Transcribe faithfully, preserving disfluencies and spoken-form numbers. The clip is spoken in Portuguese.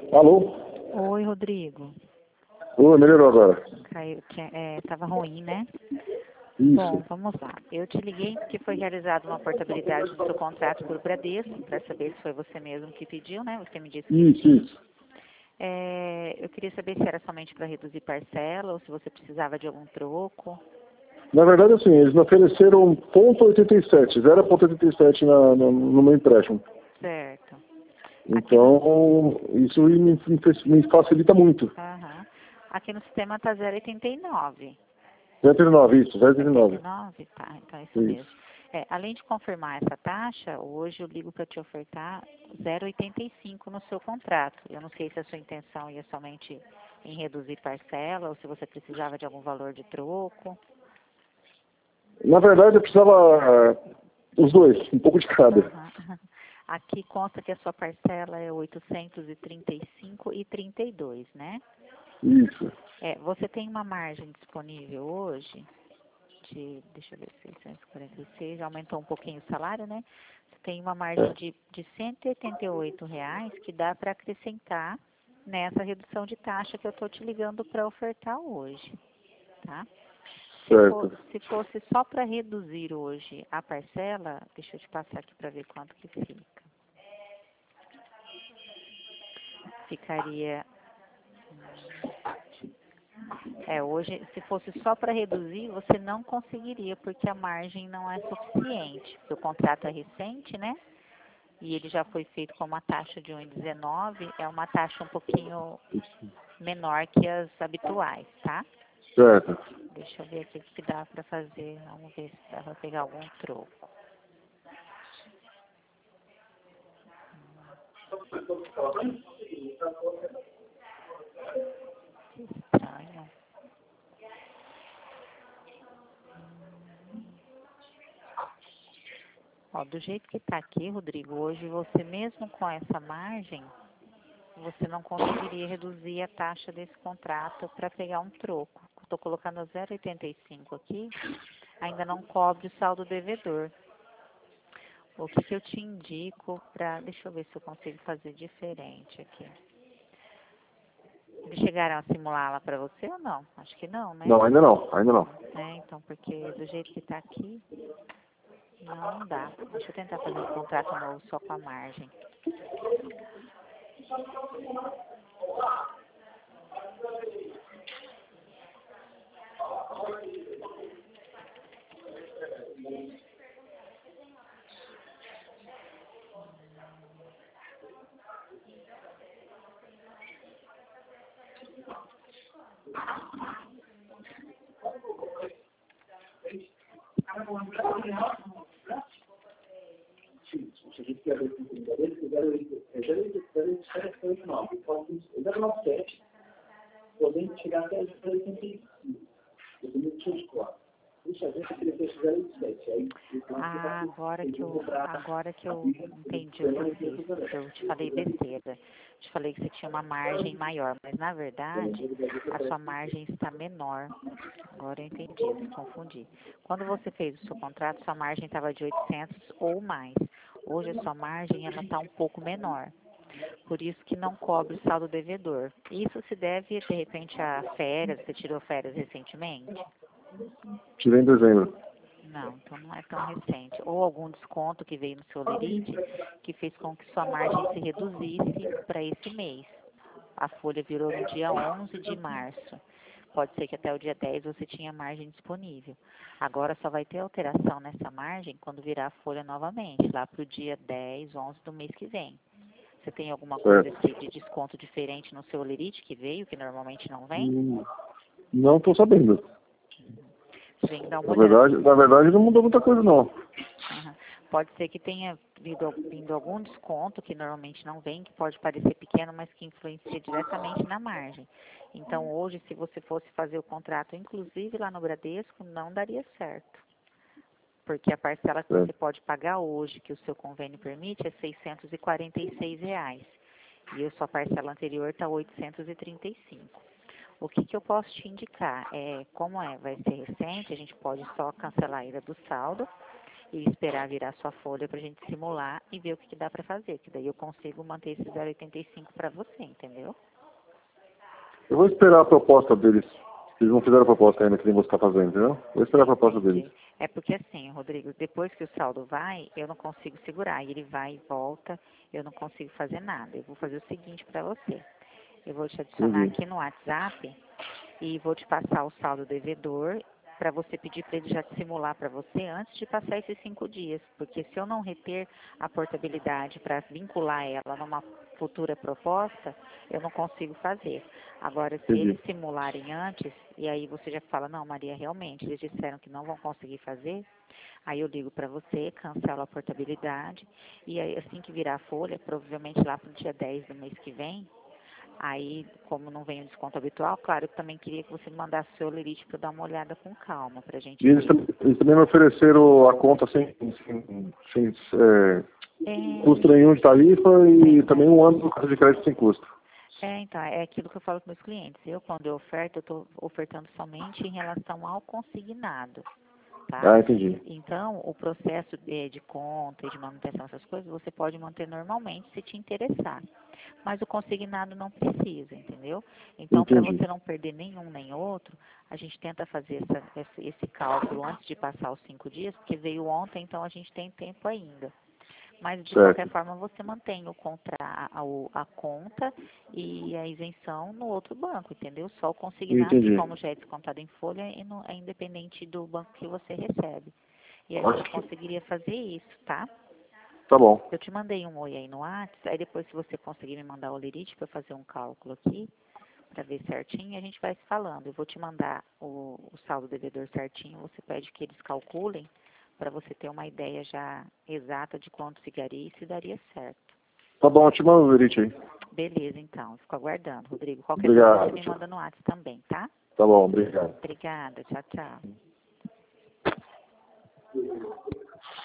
Alô? Oi, Rodrigo. Oi, melhorou agora. Caiu, tinha, é, tava ruim, né? Isso. Bom, vamos lá. Eu te liguei porque foi realizada uma portabilidade do seu contrato por Bradesco, para saber se foi você mesmo que pediu, né? Você me disse que Isso, pediu. isso. É, eu queria saber se era somente para reduzir parcela ou se você precisava de algum troco. Na verdade, assim, eles me ofereceram ponto oitenta e sete, zero ponto oitenta e sete na, no, no meu empréstimo. Certo. Então, isso me, me, me facilita muito. Aham. Aqui no sistema tá zero vírgula oitenta e nove. zero vírgula nove, isso, zero vírgula nove. oitenta e nove? Tá, então é isso, Isso. mesmo. É, além de confirmar essa taxa, hoje eu ligo para te ofertar zero vírgula oitenta e cinco no seu contrato. Eu não sei se a sua intenção ia somente em reduzir parcela ou se você precisava de algum valor de troco. Na verdade, eu precisava uh, os dois, um pouco de cada. Uhum. Aqui consta que a sua parcela é oitocentos e trinta e cinco reais e trinta e dois centavos, né? Isso. É, você tem uma margem disponível hoje de, deixa eu ver, seiscentos e quarenta e seis, aumentou um pouquinho o salário, né? Você tem uma margem de, de cento e oitenta e oito reais que dá para acrescentar nessa redução de taxa que eu estou te ligando para ofertar hoje, tá? Se, for, Certo. se fosse só para reduzir hoje a parcela, deixa eu te passar aqui para ver quanto que fica. Ficaria... É, hoje, se fosse só para reduzir, você não conseguiria, porque a margem não é suficiente. Porque o contrato é recente, né? E ele já foi feito com uma taxa de um vírgula dezenove, é uma taxa um pouquinho menor que as habituais, tá? Certo. Deixa eu ver aqui o que dá para fazer. Vamos ver se dá para pegar algum troco. Que estranho. Ó, do jeito que está aqui, Rodrigo, hoje você mesmo com essa margem, você não conseguiria reduzir a taxa desse contrato para pegar um troco. Estou colocando a zero vírgula oitenta e cinco aqui, ainda não cobre o saldo devedor. O que, que eu te indico para... Deixa eu ver se eu consigo fazer diferente aqui. Eles chegaram a simulá-la para você ou não? Acho que não, né? Não, ainda não, ainda não. É, então, porque do jeito que está aqui, não, não dá. Deixa eu tentar fazer um contrato novo só com a margem. Podendo chegar até zero vírgula oitenta e cinco. Dependendo do seu score. Isso a gente queria ter zero vírgula sete. Aí, Ah, agora que eu, agora que eu entendi o que eu fiz. Eu te falei besteira. Te falei que você tinha uma margem maior, mas na verdade a sua margem está menor. Agora eu entendi, eu me confundi. Quando você fez o seu contrato, sua margem estava de oitocentos ou mais. Hoje a sua margem ela está um pouco menor. Por isso que não cobre o saldo devedor. Isso se deve, de repente, a férias. Você tirou férias recentemente? Tirei em dezembro. Não, então não é tão recente. Ou algum desconto que veio no seu lerite que fez com que sua margem se reduzisse para esse mês. A folha virou no dia onze de março. Pode ser que até o dia dez você tinha margem disponível. Agora só vai ter alteração nessa margem quando virar a folha novamente, lá para o dia dez, onze do mês que vem. Você tem alguma coisa aqui de desconto diferente no seu lerite que veio, que normalmente não vem? Hum, não estou sabendo. Vem dar uma Na olhada. verdade, na verdade, não mudou muita coisa, não. Uhum. Pode ser que tenha vindo, vindo algum desconto, que normalmente não vem, que pode parecer pequeno, mas que influencia diretamente na margem. Então, hoje, se você fosse fazer o contrato, inclusive lá no Bradesco, não daria certo. Porque a parcela que você pode pagar hoje, que o seu convênio permite, é seiscentos e quarenta e seis reais. E a sua parcela anterior está oitocentos e trinta e cinco. O que, que eu posso te indicar? É, como é, vai ser recente, a gente pode só cancelar a ida do saldo e esperar virar sua folha para a gente simular e ver o que, que dá para fazer, que daí eu consigo manter esse zero vírgula oitenta e cinco para você, entendeu? Eu vou esperar a proposta deles. Eles não fizeram a proposta ainda que nem você está fazendo, entendeu? Vou esperar a proposta Entendi. deles. É porque assim, Rodrigo, depois que o saldo vai, eu não consigo segurar. E ele vai e volta, eu não consigo fazer nada. Eu vou fazer o seguinte para você. Eu vou te adicionar Entendi. aqui no WhatsApp e vou te passar o saldo devedor para você pedir para ele já simular para você antes de passar esses cinco dias. Porque se eu não reter a portabilidade para vincular ela numa futura proposta, eu não consigo fazer. Agora, se Entendi. eles simularem antes, e aí você já fala, não, Maria, realmente, eles disseram que não vão conseguir fazer, aí eu ligo para você, cancelo a portabilidade, e aí assim que virar a folha, provavelmente lá para o dia dez do mês que vem, aí, como não vem o desconto habitual, claro, eu também queria que você me mandasse o seu lerite para dar uma olhada com calma, para a gente E eles, ver. tam- eles também me ofereceram a conta sem, sem, sem é, É, custo nenhum de tarifa e sem também um ano do cartão de crédito sem custo. É, então, é aquilo que eu falo com meus clientes. Eu, quando eu oferto, eu estou ofertando somente em relação ao consignado, tá? Ah, entendi. Então, o processo de, de conta e de manutenção, essas coisas, você pode manter normalmente se te interessar. Mas o consignado não precisa, entendeu? Então, para Entendi. você não perder nenhum nem outro, a gente tenta fazer essa, esse, esse cálculo antes de passar os cinco dias, porque veio ontem, então a gente tem tempo ainda. Mas, de Certo. qualquer forma, você mantém o contra, a, o- a conta e a isenção no outro banco, entendeu? Só o consignado, que Entendi. como já é descontado em folha, é não- é independente do banco que você recebe. E a gente Ótimo. conseguiria fazer isso, tá? Tá bom. Eu te mandei um oi aí no WhatsApp, aí depois se você conseguir me mandar o lerite para eu fazer um cálculo aqui, para ver certinho, a gente vai se falando. Eu vou te mandar o, o saldo devedor certinho, você pede que eles calculem, para você ter uma ideia já exata de quanto ficaria e se daria certo. Tá bom, eu te mando o lerite aí. Beleza, então. Fico aguardando, Rodrigo. Qualquer Obrigado. coisa você me Tchau. manda no WhatsApp também, tá? Tá bom, obrigado. Obrigada. Tchau, tchau.